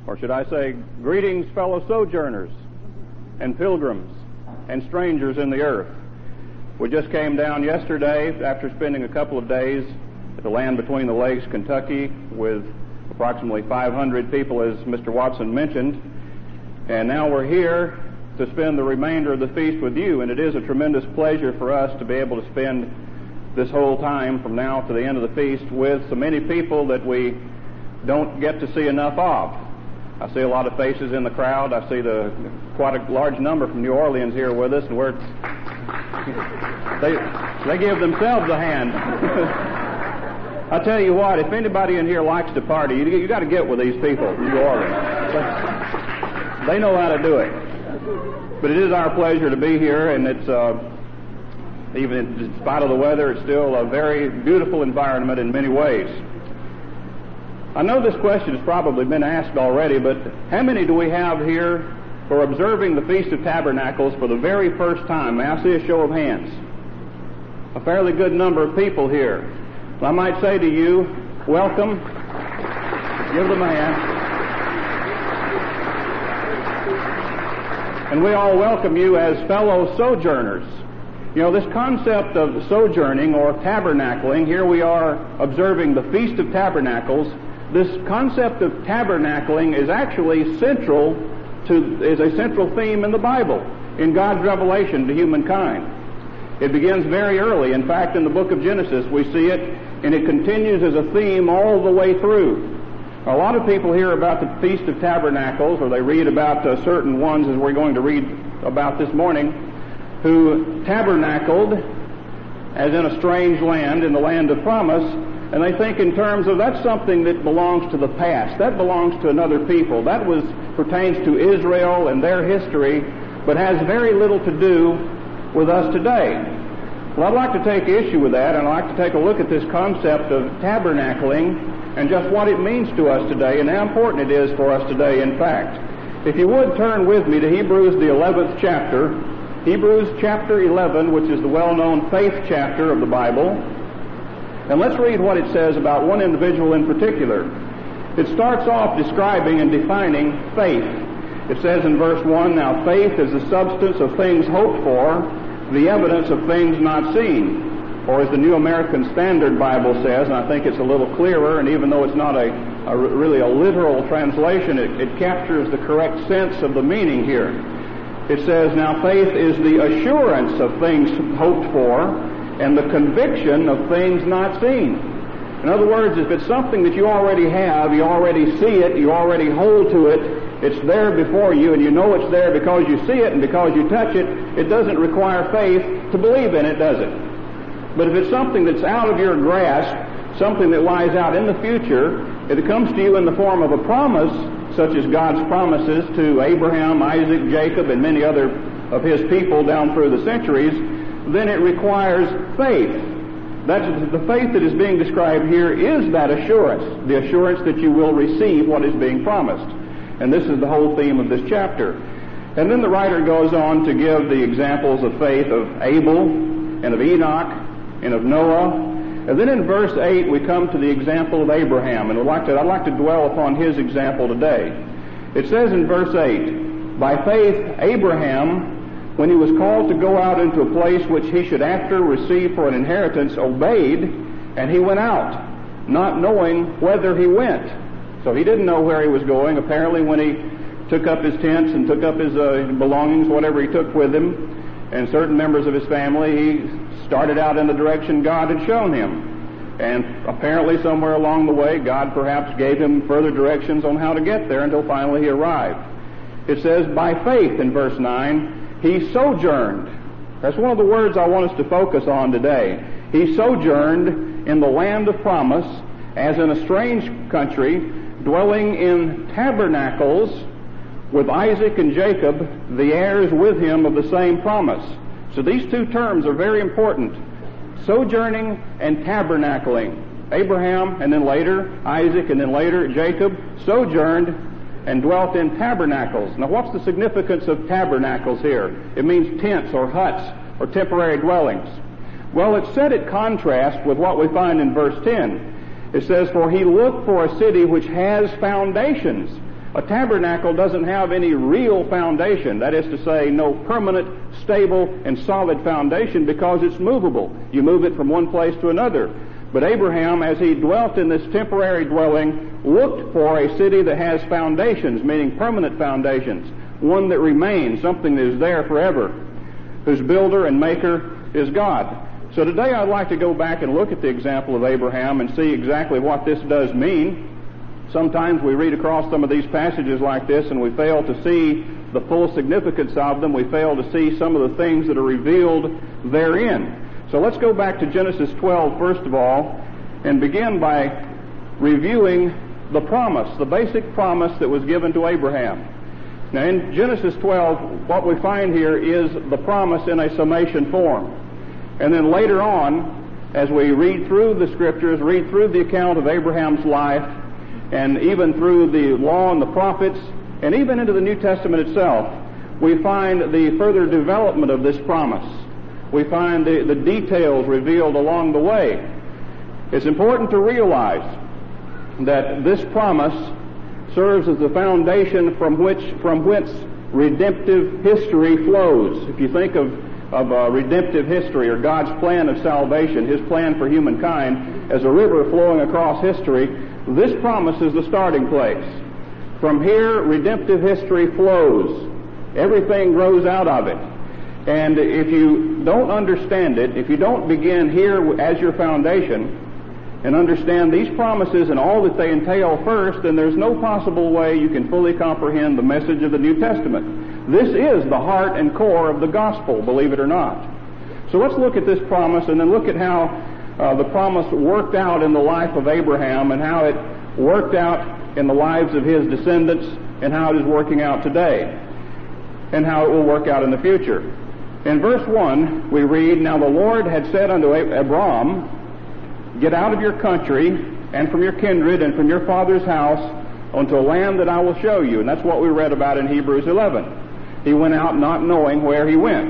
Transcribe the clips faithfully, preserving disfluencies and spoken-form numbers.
Or should I say, greetings, fellow sojourners and pilgrims and strangers in the earth. We just came down yesterday after spending a couple of days at the Land Between the Lakes, Kentucky, with approximately five hundred people, as Mister Watson mentioned. And now we're here to spend the remainder of the feast with you, and it is a tremendous pleasure for us to be able to spend this whole time from now to the end of the feast with so many people that we don't get to see enough of. I see a lot of faces in the crowd. I see the quite a large number from New Orleans here with us, and we're they they give themselves a hand. I tell you what, if anybody in here likes to party, you, you got to get with these people from New Orleans. They know how to do it. But it is our pleasure to be here, and it's uh, even in spite of the weather, it's still a very beautiful environment in many ways. I know this question has probably been asked already, but how many do we have here who are observing the Feast of Tabernacles for the very first time? May I see a show of hands? A fairly good number of people here. And I might say to you, welcome. Give them a hand. And we all welcome you as fellow sojourners. You know, this concept of sojourning or tabernacling, here we are observing the Feast of Tabernacles. This concept of tabernacling is actually central to, is a central theme in the Bible, in God's revelation to humankind. It begins very early. In fact, in the book of Genesis, we see it, and it continues as a theme all the way through. A lot of people hear about the Feast of Tabernacles, or they read about uh, certain ones, as we're going to read about this morning, who tabernacled as in a strange land, in the land of promise, and they think in terms of that's something that belongs to the past. That belongs to another people. That was pertains to Israel and their history, but has very little to do with us today. Well, I'd like to take issue with that, and I'd like to take a look at this concept of tabernacling and just what it means to us today and how important it is for us today, in fact. If you would turn with me to Hebrews, the eleventh chapter, Hebrews chapter eleven, which is the well-known faith chapter of the Bible. And let's read what it says about one individual in particular. It starts off describing and defining faith. It says in verse one, now faith is the substance of things hoped for, the evidence of things not seen. Or as the New American Standard Bible says, and I think it's a little clearer, and even though it's not a, a really a literal translation, it, it captures the correct sense of the meaning here. It says, now faith is the assurance of things hoped for, and the conviction of things not seen. In other words, if it's something that you already have, you already see it, you already hold to it, it's there before you, and you know it's there because you see it and because you touch it, it doesn't require faith to believe in it, does it? But if it's something that's out of your grasp, something that lies out in the future, if it comes to you in the form of a promise, such as God's promises to Abraham, Isaac, Jacob, and many other of his people down through the centuries, then it requires faith. That's the faith that is being described here is that assurance, the assurance that you will receive what is being promised. And this is the whole theme of this chapter. And then the writer goes on to give the examples of faith of Abel and of Enoch and of Noah. And then in verse eight we come to the example of Abraham, and I'd like to, I'd like to dwell upon his example today. It says in verse eight, by faith Abraham, when he was called to go out into a place which he should after receive for an inheritance, obeyed, and he went out, not knowing whither he went. So he didn't know where he was going. Apparently when he took up his tents and took up his uh, belongings, whatever he took with him, and certain members of his family, he started out in the direction God had shown him. And apparently somewhere along the way, God perhaps gave him further directions on how to get there until finally he arrived. It says, by faith in verse nine, he sojourned. That's one of the words I want us to focus on today. He sojourned in the land of promise as in a strange country, dwelling in tabernacles with Isaac and Jacob, the heirs with him of the same promise. So these two terms are very important. Sojourning and tabernacling. Abraham and then later Isaac and then later Jacob sojourned and dwelt in tabernacles. Now what's the significance of tabernacles here? It means tents or huts or temporary dwellings. Well, it's set at contrast with what we find in verse ten. It says, for he looked for a city which has foundations, A tabernacle doesn't have any real foundation. That is to say, no permanent, stable, and solid foundation, because it's movable. You move it from one place to another. But Abraham, as he dwelt in this temporary dwelling, looked for a city that has foundations, meaning permanent foundations, one that remains, something that is there forever, whose builder and maker is God. So today I'd like to go back and look at the example of Abraham and see exactly what this does mean. Sometimes we read across some of these passages like this and we fail to see the full significance of them. We fail to see some of the things that are revealed therein. So let's go back to Genesis twelve first of all and begin by reviewing the promise, the basic promise that was given to Abraham. Now in Genesis twelve, what we find here is the promise in a summation form. And then later on, as we read through the scriptures, read through the account of Abraham's life, and even through the law and the prophets, and even into the New Testament itself, we find the further development of this promise. We find the, the details revealed along the way. It's important to realize that this promise serves as the foundation from which, from whence redemptive history flows. If you think of, of uh, redemptive history, or God's plan of salvation, His plan for humankind, as a river flowing across history, this promise is the starting place. From here, redemptive history flows. Everything grows out of it. And if you don't understand it, if you don't begin here as your foundation and understand these promises and all that they entail first, then there's no possible way you can fully comprehend the message of the New Testament. This is the heart and core of the gospel, believe it or not. So let's look at this promise and then look at how Uh, the promise worked out in the life of Abraham and how it worked out in the lives of his descendants and how it is working out today and how it will work out in the future. In verse one, we read, "Now the Lord had said unto Abram, Get out of your country and from your kindred and from your father's house unto a land that I will show you." And that's what we read about in Hebrews eleven. He went out not knowing where he went.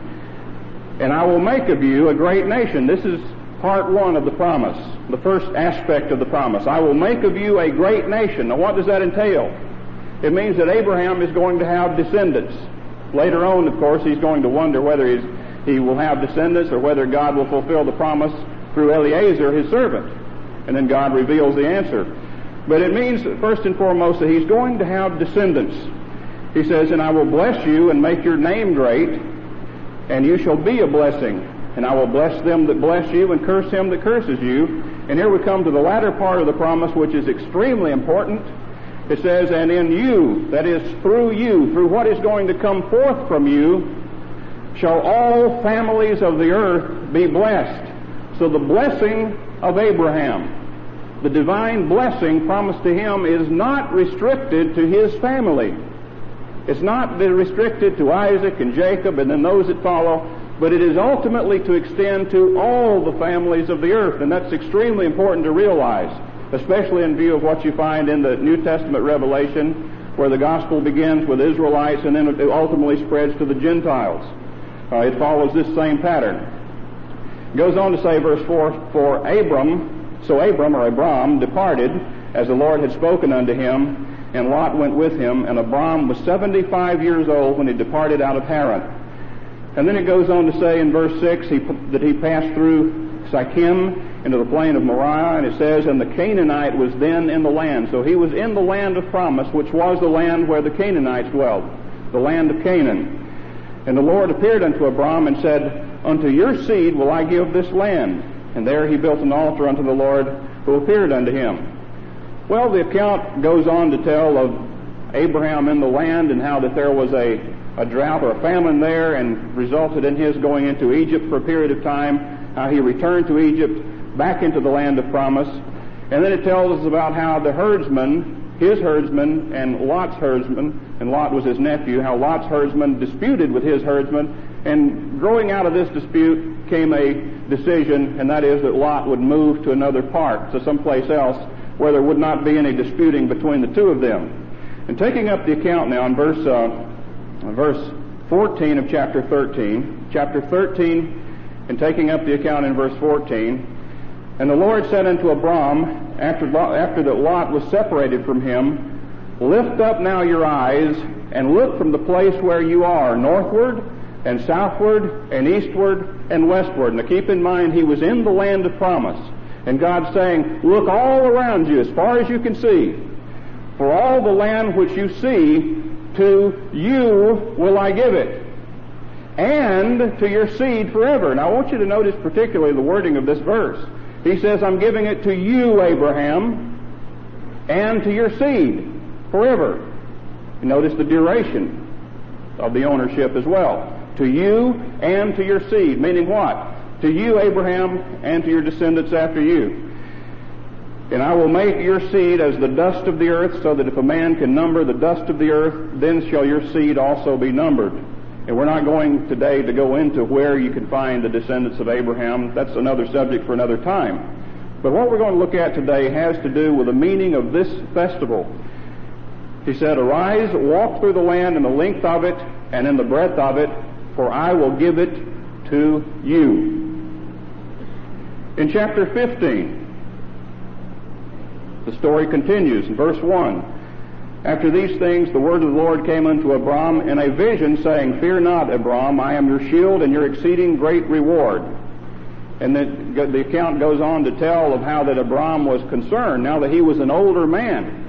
"And I will make of you a great nation." This is part one of the promise, the first aspect of the promise. "I will make of you a great nation." Now what does that entail? It means that Abraham is going to have descendants. Later on, of course, he's going to wonder whether he's, he will have descendants or whether God will fulfill the promise through Eliezer, his servant. And then God reveals the answer. But it means, first and foremost, that he's going to have descendants. He says, "And I will bless you and make your name great, and you shall be a blessing. And I will bless them that bless you and curse him that curses you." And here we come to the latter part of the promise, which is extremely important. It says, "And in you," that is through you, through what is going to come forth from you, "shall all families of the earth be blessed." So the blessing of Abraham, the divine blessing promised to him, is not restricted to his family. It's not restricted to Isaac and Jacob and then those that follow, but it is ultimately to extend to all the families of the earth. And that's extremely important to realize, especially in view of what you find in the New Testament revelation, where the gospel begins with Israelites and then it ultimately spreads to the Gentiles. Uh, it follows this same pattern. It goes on to say, verse four, "For Abram, so Abram, or Abram, departed, as the Lord had spoken unto him, and Lot went with him, and Abram was seventy-five years old when he departed out of Haran." And then it goes on to say in verse six he, that he passed through Sychem into the plain of Moriah, and it says, "And the Canaanite was then in the land." So he was in the land of promise, which was the land where the Canaanites dwelled, the land of Canaan. "And the Lord appeared unto Abram and said, Unto your seed will I give this land. And there he built an altar unto the Lord who appeared unto him." Well, the account goes on to tell of Abraham in the land and how that there was a a drought or a famine there, and resulted in his going into Egypt for a period of time, how he returned to Egypt, back into the land of promise. And then it tells us about how the herdsman, his herdsman, and Lot's herdsman, and Lot was his nephew, how Lot's herdsman disputed with his herdsman, and growing out of this dispute came a decision, and that is that Lot would move to another part, to someplace else, where there would not be any disputing between the two of them. And taking up the account now in verse uh, verse fourteen of chapter thirteen, chapter thirteen, and taking up the account in verse fourteen, "And the Lord said unto Abram, after, after that Lot was separated from him, Lift up now your eyes and look from the place where you are, northward and southward and eastward and westward. Now keep in mind, he was in the land of promise. And God's saying, look all around you as far as you can see. For all the land which you see, to you will I give it, and to your seed forever. Now I want you to notice particularly the wording of this verse. He says, I'm giving it to you, Abraham, and to your seed forever. You notice the duration of the ownership as well. To you and to your seed. Meaning what? To you, Abraham, and to your descendants after you. And I will make your seed as the dust of the earth, so that if a man can number the dust of the earth, then shall your seed also be numbered. And we're not going today to go into where you can find the descendants of Abraham. That's another subject for another time. But what we're going to look at today has to do with the meaning of this festival. He said, arise, walk through the land in the length of it and in the breadth of it, for I will give it to you. In chapter fifteen, the story continues in verse one. After these things, the word of the Lord came unto Abram in a vision, saying, Fear not, Abram, I am your shield and your exceeding great reward. And then the account goes on to tell of how that Abram was concerned, now that he was an older man.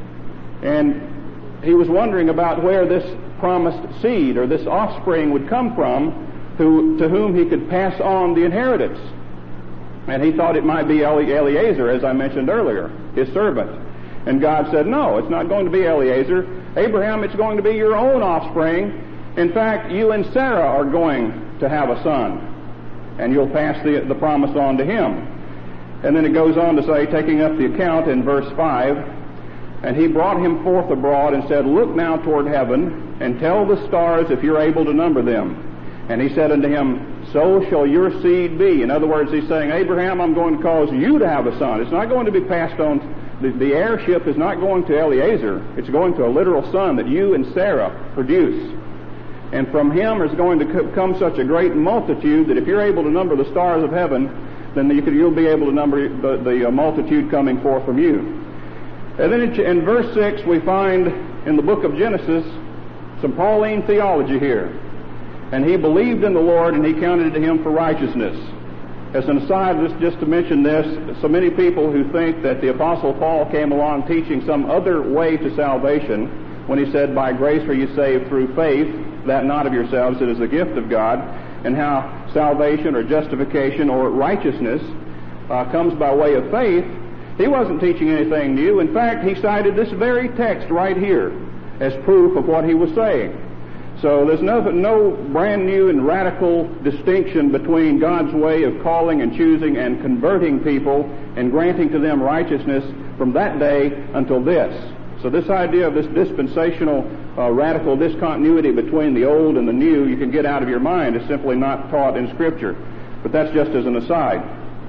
And he was wondering about where this promised seed or this offspring would come from, who, to whom he could pass on the inheritance. And he thought it might be Eliezer, as I mentioned earlier, his servant. And God said, no, it's not going to be Eliezer. Abraham, it's going to be your own offspring. In fact, you and Sarah are going to have a son, and you'll pass the, the promise on to him. And then it goes on to say, taking up the account in verse five, and he brought him forth abroad and said, Look now toward heaven, and tell the stars if you're able to number them. And he said unto him, So shall your seed be. In other words, he's saying, Abraham, I'm going to cause you to have a son. It's not going to be passed on. The, the heirship is not going to Eliezer. It's going to a literal son that you and Sarah produce. And from him is going to come such a great multitude that if you're able to number the stars of heaven, then you could, you'll be able to number the, the uh, multitude coming forth from you. And then in, in verse six, we find in the book of Genesis some Pauline theology here. And he believed in the Lord, and he counted it to him for righteousness. As an aside, just, just to mention this, so many people who think that the Apostle Paul came along teaching some other way to salvation, when he said, by grace are you saved through faith, that not of yourselves, it is the gift of God, and how salvation or justification or righteousness uh, comes by way of faith, he wasn't teaching anything new. In fact, he cited this very text right here as proof of what he was saying. So there's no, no brand new and radical distinction between God's way of calling and choosing and converting people and granting to them righteousness from that day until this. So this idea of this dispensational uh, radical discontinuity between the old and the new you can get out of your mind is simply not taught in Scripture. But that's just as an aside.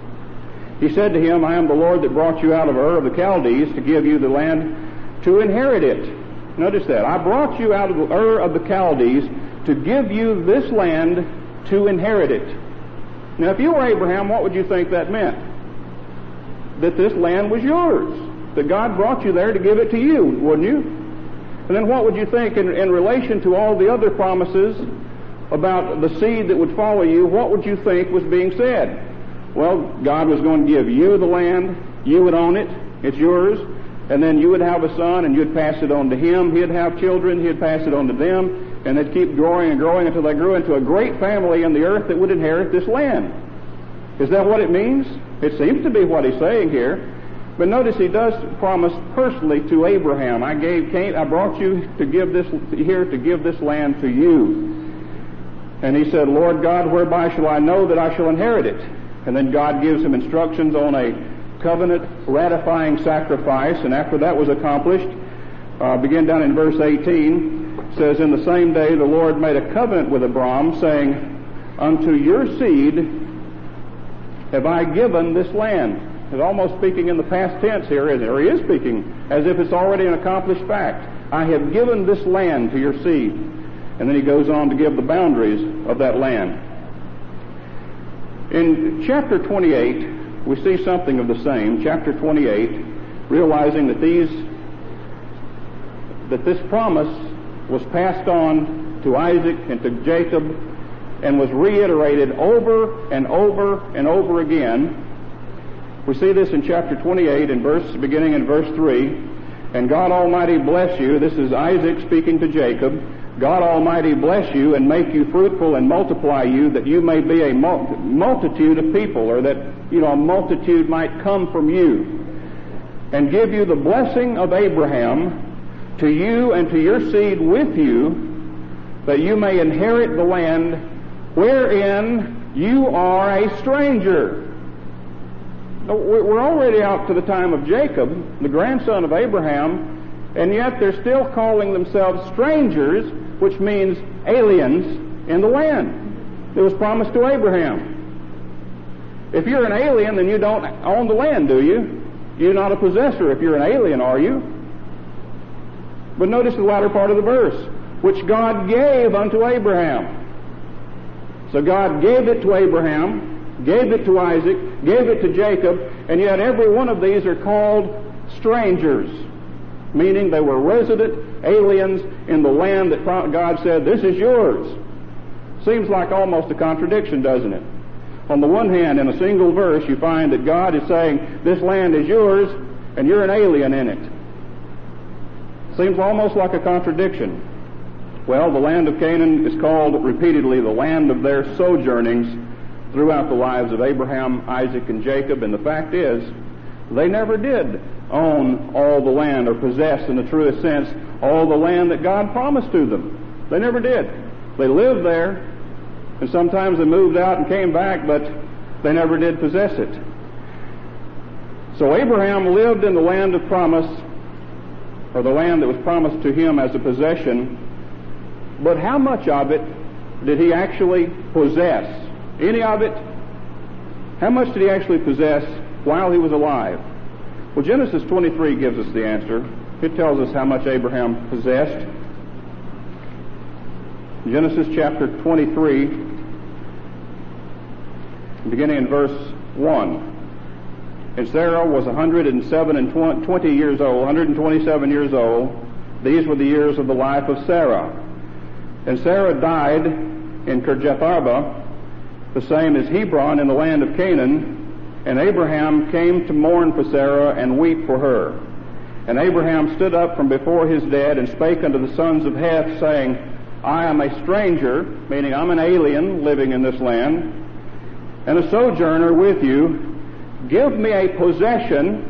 He said to him, I am the Lord that brought you out of Ur of the Chaldees to give you the land to inherit it. Notice that. I brought you out of the Ur of the Chaldees to give you this land to inherit it. Now, if you were Abraham, what would you think that meant? That this land was yours. That God brought you there to give it to you, wouldn't you? And then what would you think in, in relation to all the other promises about the seed that would follow you? What would you think was being said? Well, God was going to give you the land. You would own it. It's yours. And then you would have a son, and you'd pass it on to him. He'd have children. He'd pass it on to them. And they'd keep growing and growing until they grew into a great family in the earth that would inherit this land. Is that what it means? It seems to be what he's saying here. But notice he does promise personally to Abraham, I gave, came, I brought you to give this here to give this land to you. And he said, Lord God, whereby shall I know that I shall inherit it? And then God gives him instructions on a covenant ratifying sacrifice, and after that was accomplished, uh, begin down in verse eighteen, says, In the same day the Lord made a covenant with Abram, saying, Unto your seed have I given this land. He's almost speaking in the past tense here, isn't it? Or he is speaking as if it's already an accomplished fact. I have given this land to your seed. And then he goes on to give the boundaries of that land. In chapter twenty-eight, we see something of the same. Chapter twenty-eight, realizing that these that this promise was passed on to Isaac and to Jacob and was reiterated over and over and over again. We see this in chapter twenty-eight, in verse, beginning in verse three. And God Almighty bless you. This is Isaac speaking to Jacob. God Almighty bless you and make you fruitful and multiply you, that you may be a mul- multitude of people, or that, you know, a multitude might come from you. And give you the blessing of Abraham to you and to your seed with you, that you may inherit the land wherein you are a stranger. We're already out to the time of Jacob, the grandson of Abraham, and yet they're still calling themselves strangers, which means aliens in the land that was promised to Abraham. If you're an alien, then you don't own the land, do you? You're not a possessor if you're an alien, are you? But notice the latter part of the verse, which God gave unto Abraham. So God gave it to Abraham, gave it to Isaac, gave it to Jacob, and yet every one of these are called strangers, meaning they were resident aliens in the land that God said, this is yours. Seems like almost a contradiction, doesn't it? On the one hand, in a single verse, you find that God is saying, this land is yours, and you're an alien in it. Seems almost like a contradiction. Well, the land of Canaan is called repeatedly the land of their sojournings throughout the lives of Abraham, Isaac, and Jacob, and the fact is, they never did own all the land or possess, in the truest sense, all the land that God promised to them. They never did. They lived there, and sometimes they moved out and came back, but they never did possess it. So Abraham lived in the land of promise, or the land that was promised to him as a possession, but how much of it did he actually possess? Any of it? How much did he actually possess while he was alive? Well, Genesis twenty-three gives us the answer. It tells us how much Abraham possessed. Genesis chapter twenty-three, beginning in verse one. And Sarah was one hundred seven and twenty years old, one hundred twenty-seven years old. These were the years of the life of Sarah. And Sarah died in Kirjatharba, the same as Hebron in the land of Canaan. And Abraham came to mourn for Sarah and weep for her. And Abraham stood up from before his dead and spake unto the sons of Heth, saying, I am a stranger, meaning I'm an alien living in this land, and a sojourner with you. Give me a possession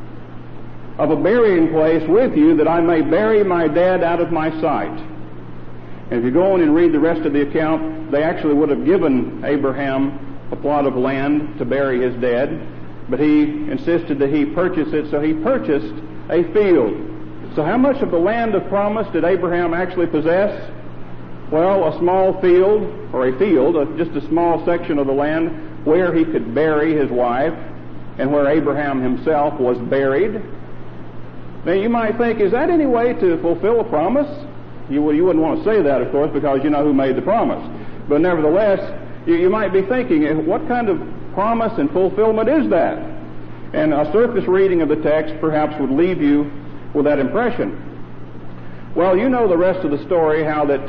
of a burying place with you, that I may bury my dead out of my sight. And if you go on and read the rest of the account, they actually would have given Abraham a plot of land to bury his dead, but he insisted that he purchase it, so he purchased a field. So how much of the land of promise did Abraham actually possess? Well, a small field, or a field, just a small section of the land where he could bury his wife, and where Abraham himself was buried. Now you might think, is that any way to fulfill a promise? You, you wouldn't want to say that, of course, because you know who made the promise. But nevertheless, you, you might be thinking, what kind of promise and fulfillment is that? And a surface reading of the text perhaps would leave you with that impression. Well, you know the rest of the story, how that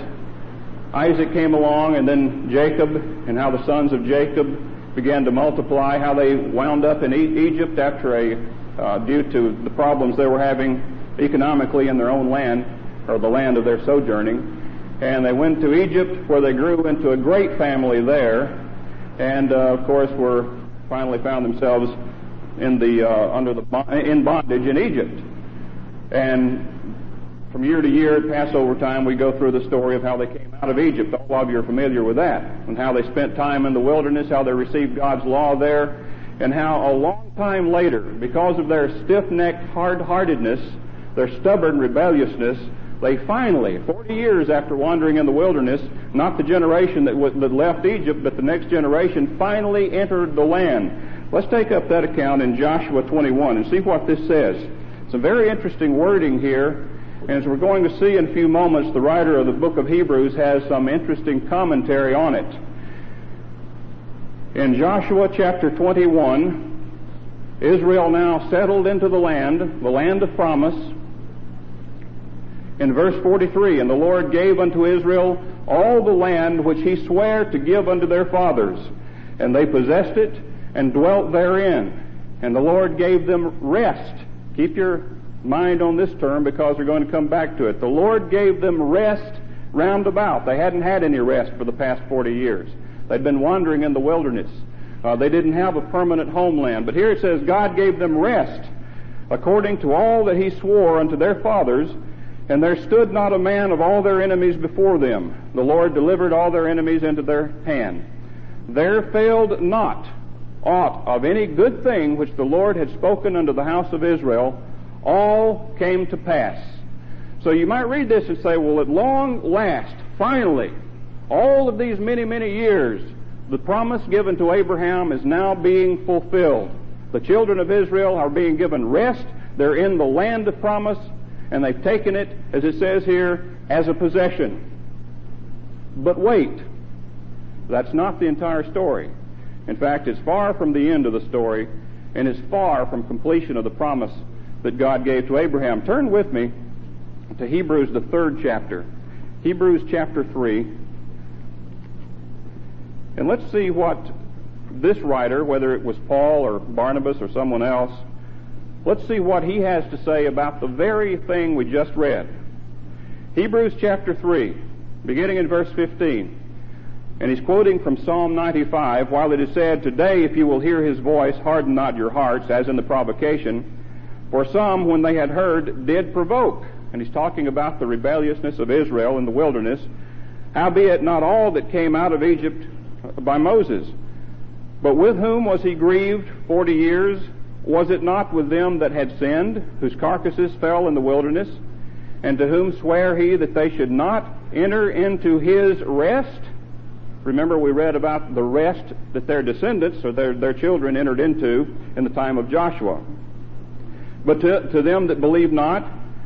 Isaac came along, and then Jacob, and how the sons of Jacob began to multiply, how they wound up in e- Egypt after a, uh, due to the problems they were having economically in their own land, or the land of their sojourning. And they went to Egypt, where they grew into a great family there, and uh, of course were finally found themselves in the uh, under the in bondage in Egypt. And from year to year, at Passover time, we go through the story of how they came out of Egypt. All of you are familiar with that, and how they spent time in the wilderness, how they received God's law there, and how a long time later, because of their stiff-necked hard-heartedness, their stubborn rebelliousness, they finally, forty years after wandering in the wilderness, not the generation that, w- that left Egypt, but the next generation, finally entered the land. Let's take up that account in Joshua twenty-one and see what this says. Some very interesting wording here, and as we're going to see in a few moments, the writer of the book of Hebrews has some interesting commentary on it. In Joshua chapter twenty-one, Israel now settled into the land, the land of promise. In verse forty-three, and the Lord gave unto Israel all the land which he sware to give unto their fathers, and they possessed it and dwelt therein. And the Lord gave them rest. Keep your mind on this term because we're going to come back to it. The Lord gave them rest round about. They hadn't had any rest for the past forty years. They'd been wandering in the wilderness. Uh, they didn't have a permanent homeland. But here it says God gave them rest according to all that he swore unto their fathers, and there stood not a man of all their enemies before them. The Lord delivered all their enemies into their hand. There failed not aught of any good thing which the Lord had spoken unto the house of Israel. All came to pass. So you might read this and say, well, at long last, finally, all of these many, many years, the promise given to Abraham is now being fulfilled. The children of Israel are being given rest. They're in the land of promise, and they've taken it, as it says here, as a possession. But wait, that's not the entire story. In fact, it's far from the end of the story, and it's far from completion of the promise that God gave to Abraham. Turn with me to Hebrews, the third chapter. Hebrews chapter three. And let's see what this writer, whether it was Paul or Barnabas or someone else, let's see what he has to say about the very thing we just read. Hebrews chapter three, beginning in verse fifteen. And he's quoting from Psalm ninety-five, while it is said, Today, if you will hear his voice, harden not your hearts, as in the provocation. For some, when they had heard, did provoke. And he's talking about the rebelliousness of Israel in the wilderness. Howbeit not all that came out of Egypt by Moses. But with whom was he grieved forty years? Was it not with them that had sinned, whose carcasses fell in the wilderness? And to whom sware he that they should not enter into his rest? Remember, we read about the rest that their descendants, or their, their children, entered into in the time of Joshua. But to, to them that believe not,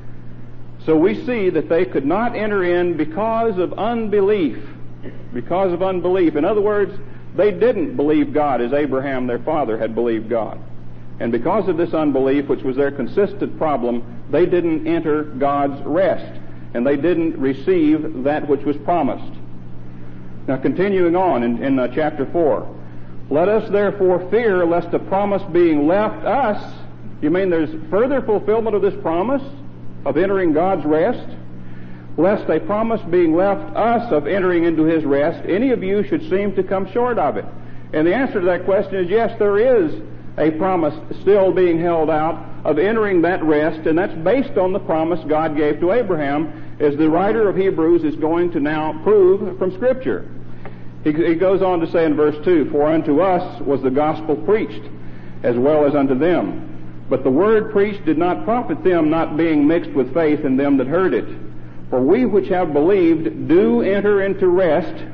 so we see that they could not enter in because of unbelief. Because of unbelief. In other words, they didn't believe God as Abraham, their father, had believed God. And because of this unbelief, which was their consistent problem, they didn't enter God's rest. And they didn't receive that which was promised. Now, continuing on in, in uh, chapter four. Let us therefore fear lest the promise being left us, you mean there's further fulfillment of this promise of entering God's rest? Lest a promise being left us of entering into his rest, any of you should seem to come short of it. And the answer to that question is yes, there is a promise still being held out of entering that rest, and that's based on the promise God gave to Abraham, as the writer of Hebrews is going to now prove from Scripture. He, he goes on to say in verse two, For unto us was the gospel preached, as well as unto them. But the word preached did not profit them, not being mixed with faith in them that heard it. For we which have believed do enter into rest.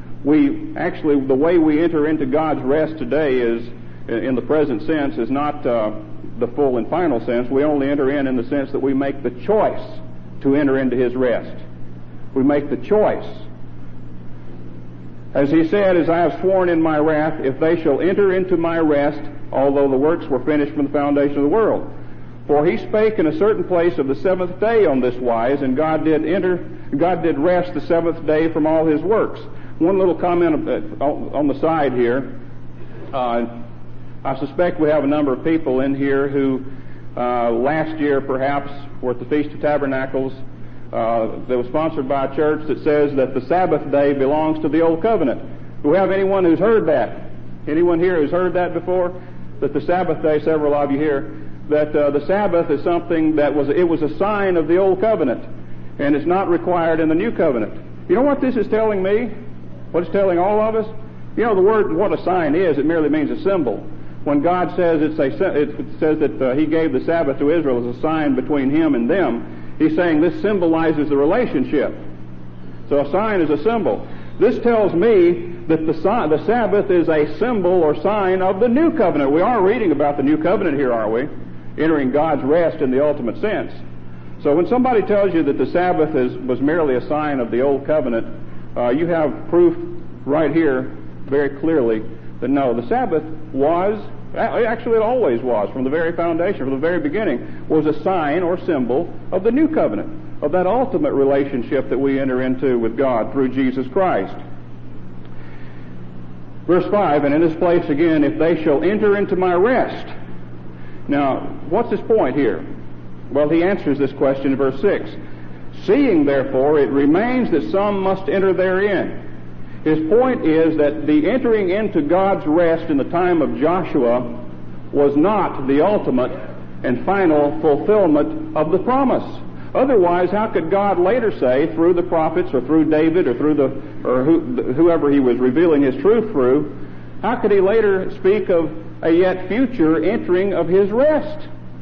We actually, the way we enter into God's rest today is, in the present sense, is not uh, the full and final sense. We only enter in in the sense that we make the choice to enter into his rest. We make the choice. As he said, As I have sworn in my wrath, if they shall enter into my rest, although the works were finished from the foundation of the world. For he spake in a certain place of the seventh day on this wise, and God did enter, God did rest the seventh day from all his works. One little comment on the side here. Uh, I suspect we have a number of people in here who uh, last year perhaps were at the Feast of Tabernacles uh, that was sponsored by a church that says that the Sabbath day belongs to the Old Covenant. Do we have anyone who's heard that? Anyone here who's heard that before? That the Sabbath day, several of you here, that uh, the Sabbath is something that was, it was a sign of the Old Covenant, and it's not required in the New Covenant. You know what this is telling me? What it's telling all of us? You know, the word, what a sign is, it merely means a symbol. When God says it's a, it says that uh, he gave the Sabbath to Israel as a sign between him and them, he's saying this symbolizes the relationship. So a sign is a symbol. This tells me that the, the Sabbath is a symbol or sign of the New Covenant. We are reading about the New Covenant here, are we? Entering God's rest in the ultimate sense. So when somebody tells you that the Sabbath is, was merely a sign of the Old Covenant, uh, you have proof right here very clearly that no, the Sabbath was, actually it always was, from the very foundation, from the very beginning, was a sign or symbol of the New Covenant. of that ultimate relationship that we enter into with God through Jesus Christ. Verse five, and in this place again, if they shall enter into my rest. Now, what's his point here? Well, he answers this question in verse six. Seeing, therefore, it remains that some must enter therein. His point is that the entering into God's rest in the time of Joshua was not the ultimate and final fulfillment of the promise. Otherwise, how could God later say, through the prophets or through David or through the or who, whoever he was revealing his truth through, how could he later speak of a yet future entering of his rest?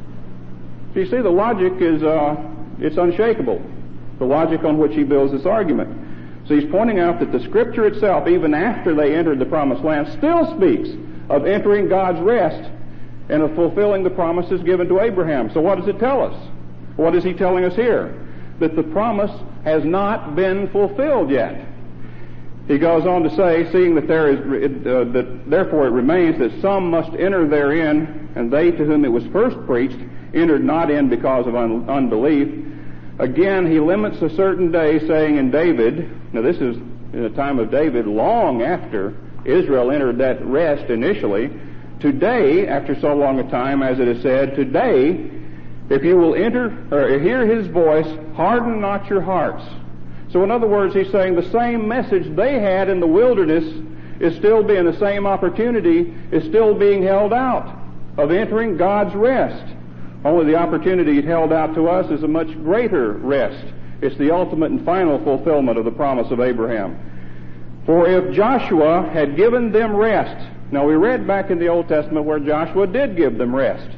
So you see, the logic is uh, it's unshakable, the logic on which he builds this argument. So he's pointing out that the Scripture itself, even after they entered the promised land, still speaks of entering God's rest and of fulfilling the promises given to Abraham. So what does it tell us? What is he telling us here? That the promise has not been fulfilled yet. He goes on to say, seeing that there is, uh, that therefore it remains that some must enter therein, and they to whom it was first preached entered not in because of un- unbelief. Again, he limits a certain day, saying in David, now this is in the time of David, long after Israel entered that rest initially. Today, after so long a time, as it is said, today, if you will enter or hear his voice, harden not your hearts. So in other words, he's saying the same message they had in the wilderness is still being, the same opportunity is still being held out of entering God's rest. Only the opportunity held out to us is a much greater rest. It's the ultimate and final fulfillment of the promise of Abraham. For if Joshua had given them rest, now we read back in the Old Testament where Joshua did give them rest.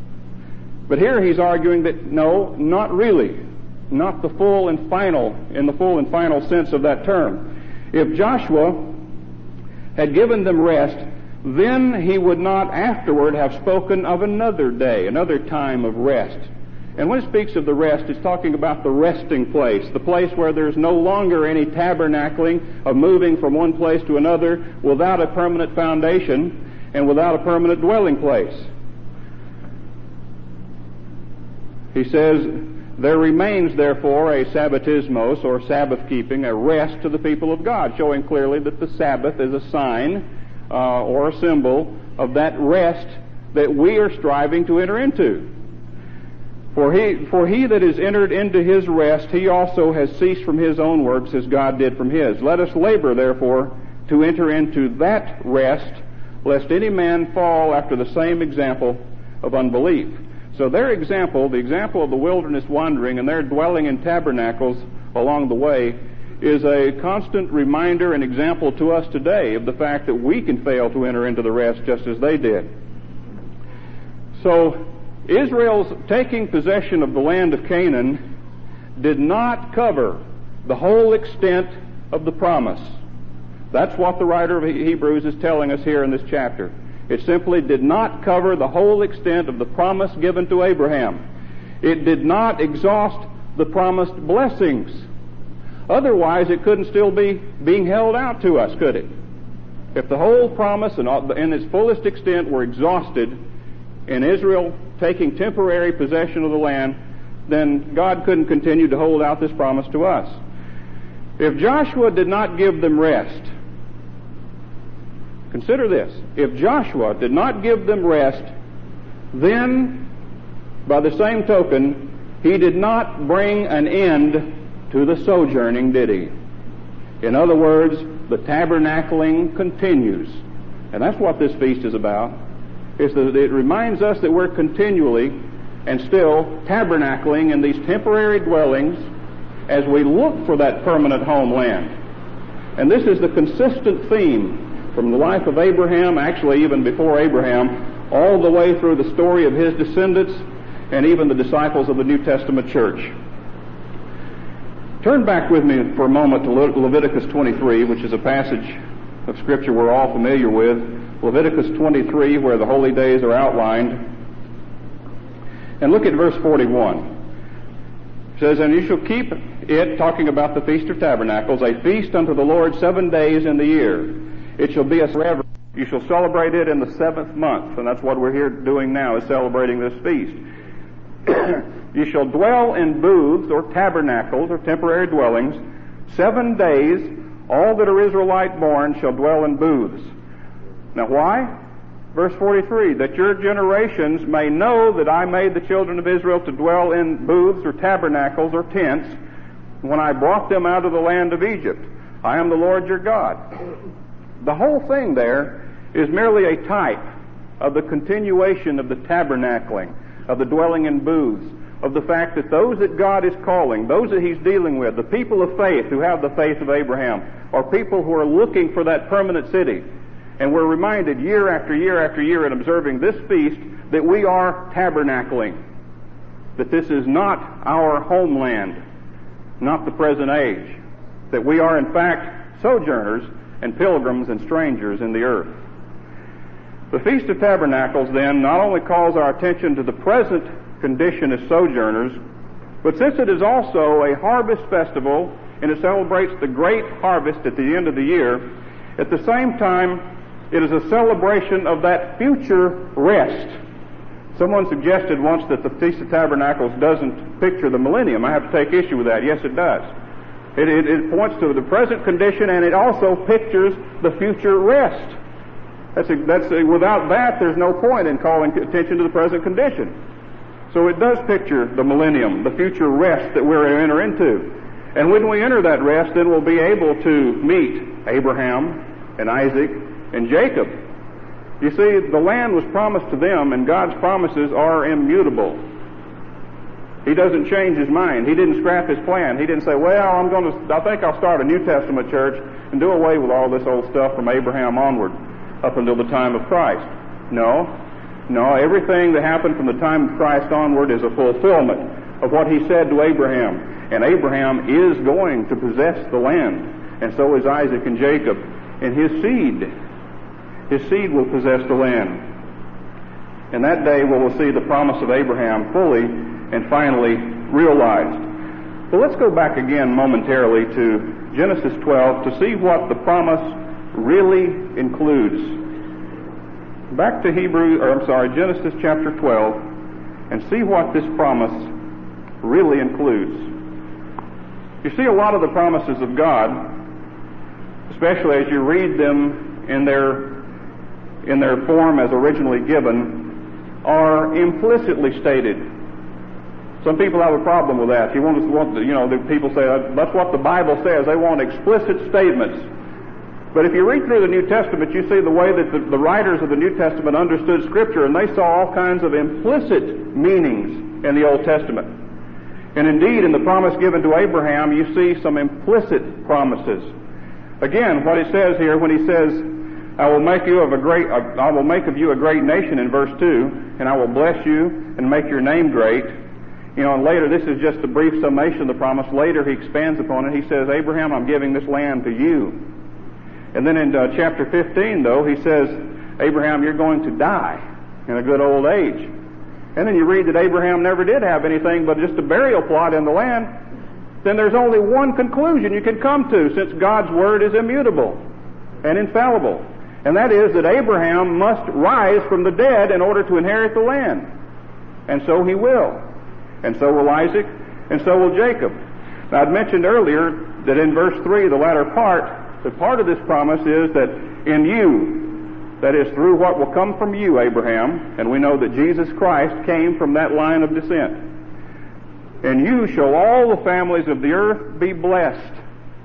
But here he's arguing that no, not really. Not the full and final, in the full and final sense of that term. If Joshua had given them rest, then he would not afterward have spoken of another day, another time of rest. And when it speaks of the rest, it's talking about the resting place, the place where there's no longer any tabernacling of moving from one place to another without a permanent foundation and without a permanent dwelling place. He says, there remains, therefore, a sabbatismos, or Sabbath-keeping, a rest to the people of God, showing clearly that the Sabbath is a sign uh, or a symbol of that rest that we are striving to enter into. For he, for he that is entered into his rest, he also has ceased from his own works as God did from his. Let us labor, therefore, to enter into that rest, lest any man fall after the same example of unbelief. So their example, the example of the wilderness wandering and their dwelling in tabernacles along the way, is a constant reminder and example to us today of the fact that we can fail to enter into the rest just as they did. So Israel's taking possession of the land of Canaan did not cover the whole extent of the promise. That's what the writer of Hebrews is telling us here in this chapter. It simply did not cover the whole extent of the promise given to Abraham. It did not exhaust the promised blessings. Otherwise, it couldn't still be being held out to us, could it? If the whole promise in its fullest extent were exhausted in Israel taking temporary possession of the land, then God couldn't continue to hold out this promise to us. If Joshua did not give them rest, consider this. If Joshua did not give them rest, then, by the same token, he did not bring an end to the sojourning, did he? In other words, the tabernacling continues. And that's what this feast is about. It's that it reminds us that we're continually and still tabernacling in these temporary dwellings as we look for that permanent homeland. And this is the consistent theme from the life of Abraham, actually even before Abraham, all the way through the story of his descendants and even the disciples of the New Testament church. Turn back with me for a moment to Le- Leviticus twenty-three, which is a passage of Scripture we're all familiar with. Leviticus twenty-three, where the holy days are outlined. And look at verse forty-one. It says, and you shall keep it, talking about the Feast of Tabernacles, a feast unto the Lord seven days in the year. It shall be a forever. You shall celebrate it in the seventh month. And that's what we're here doing now, is celebrating this feast. You shall dwell in booths or tabernacles or temporary dwellings. Seven days, all that are Israelite born shall dwell in booths. Now why? Verse forty-three, that your generations may know that I made the children of Israel to dwell in booths or tabernacles or tents when I brought them out of the land of Egypt. I am the Lord your God. The whole thing there is merely a type of the continuation of the tabernacling, of the dwelling in booths, of the fact that those that God is calling, those that He's dealing with, the people of faith who have the faith of Abraham, are people who are looking for that permanent city. And we're reminded year after year after year in observing this feast that we are tabernacling, that this is not our homeland, not the present age, that we are in fact sojourners and pilgrims and strangers in the earth. The Feast of Tabernacles then not only calls our attention to the present condition as sojourners, but since it is also a harvest festival and it celebrates the great harvest at the end of the year, at the same time it is a celebration of that future rest. Someone suggested once that the Feast of Tabernacles doesn't picture the millennium. I have to take issue with that. Yes, it does. It, it, it points to the present condition, and it also pictures the future rest. That's a, that's a, without that, there's no point in calling attention to the present condition. So it does picture the millennium, the future rest that we're to enter into. And when we enter that rest, then we'll be able to meet Abraham and Isaac and Jacob. You see, the land was promised to them, and God's promises are immutable. He doesn't change His mind. He didn't scrap His plan. He didn't say, well, I'm going to, I think I'll start a New Testament church and do away with all this old stuff from Abraham onward up until the time of Christ. No. No, everything that happened from the time of Christ onward is a fulfillment of what He said to Abraham. And Abraham is going to possess the land. And so is Isaac and Jacob. And his seed, his seed will possess the land. And that day we will see the promise of Abraham fully and finally realized. But let's go back again momentarily to Genesis twelve to see what the promise really includes. Back to Hebrew, or I'm sorry, Genesis chapter twelve, and see what this promise really includes. You see, a lot of the promises of God, especially as you read them in their in their form as originally given, are implicitly stated. Some people have a problem with that. You want to, want to you know, the people say that's what the Bible says. They want explicit statements. But if you read through the New Testament, you see the way that the, the writers of the New Testament understood Scripture, and they saw all kinds of implicit meanings in the Old Testament. And indeed, in the promise given to Abraham, you see some implicit promises. Again, what it says here when He says, "I will make you of a great, I will make of you a great nation," in verse two, and I will bless you and make your name great. You know, and later, this is just a brief summation of the promise. Later, He expands upon it. He says, "Abraham, I'm giving this land to you." And then in uh, chapter fifteen, though, He says, "Abraham, you're going to die in a good old age." And then you read that Abraham never did have anything but just a burial plot in the land. Then there's only one conclusion you can come to, since God's word is immutable and infallible. And that is that Abraham must rise from the dead in order to inherit the land. And so he will. And so will Isaac, and so will Jacob. Now, I'd mentioned earlier that in verse three, the latter part, the part of this promise is that in you, that is through what will come from you, Abraham, and we know that Jesus Christ came from that line of descent. In you shall all the families of the earth be blessed.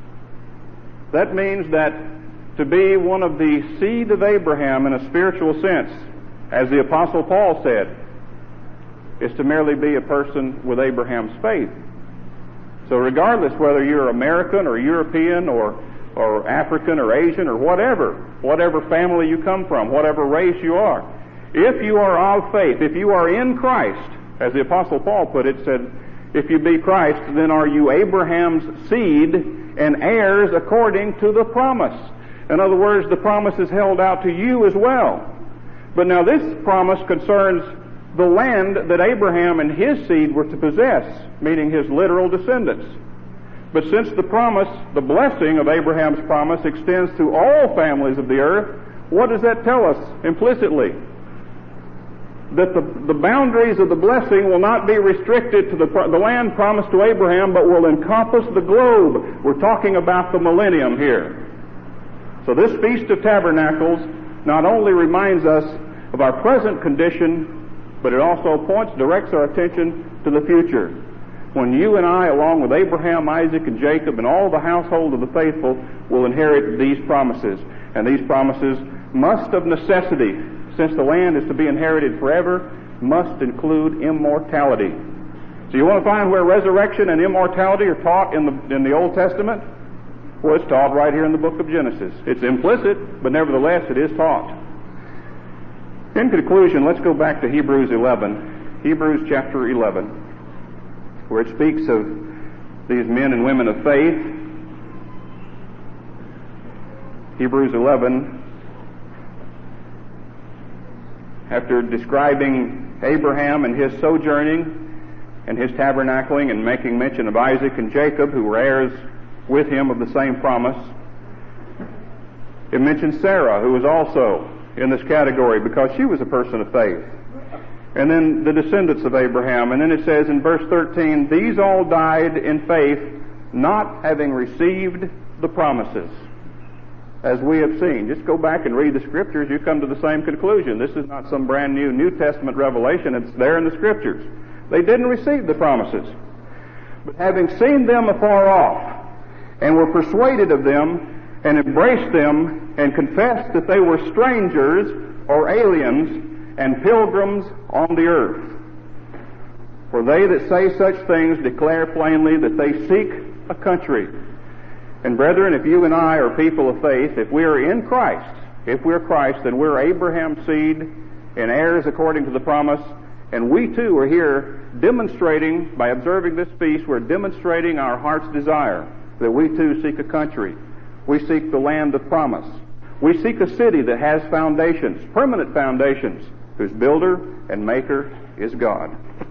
That means that to be one of the seed of Abraham in a spiritual sense, as the Apostle Paul said, is to merely be a person with Abraham's faith. So regardless whether you're American or European or or African or Asian or whatever, whatever family you come from, whatever race you are, if you are of faith, if you are in Christ, as the Apostle Paul put it, said, if you be Christ, then are you Abraham's seed and heirs according to the promise. In other words, the promise is held out to you as well. But now this promise concerns the land that Abraham and his seed were to possess, meaning his literal descendants. But since the promise, the blessing of Abraham's promise, extends to all families of the earth, what does that tell us implicitly? that the, the boundaries of the blessing will not be restricted to the, the land promised to Abraham, but will encompass the globe. We're talking about the millennium here. So this Feast of Tabernacles not only reminds us of our present condition, but it also points, directs our attention to the future, when you and I, along with Abraham, Isaac, and Jacob, and all the household of the faithful, will inherit these promises. And these promises must of necessity, since the land is to be inherited forever, must include immortality. So you want to find where resurrection and immortality are taught in the, in the Old Testament? Well, it's taught right here in the book of Genesis. It's implicit, but nevertheless it is taught. In conclusion, let's go back to Hebrews eleven. Hebrews chapter eleven, where it speaks of these men and women of faith. Hebrews eleven, after describing Abraham and his sojourning and his tabernacling and making mention of Isaac and Jacob, who were heirs with him of the same promise, it mentions Sarah, who was also in this category because she was a person of faith. And then the descendants of Abraham. And then it says in verse thirteen, these all died in faith, not having received the promises. As we have seen. Just go back and read the Scriptures, you come to the same conclusion. This is not some brand new New Testament revelation. It's there in the Scriptures. They didn't receive the promises. But having seen them afar off, and were persuaded of them, and embraced them, and confessed that they were strangers or aliens and pilgrims on the earth. For they that say such things declare plainly that they seek a country. And brethren, if you and I are people of faith, if we are in Christ, if we're Christ, then we're Abraham's seed and heirs according to the promise. And we too are here demonstrating, by observing this feast, we're demonstrating our heart's desire that we too seek a country. We seek the land of promise. We seek a city that has foundations, permanent foundations, whose builder and maker is God.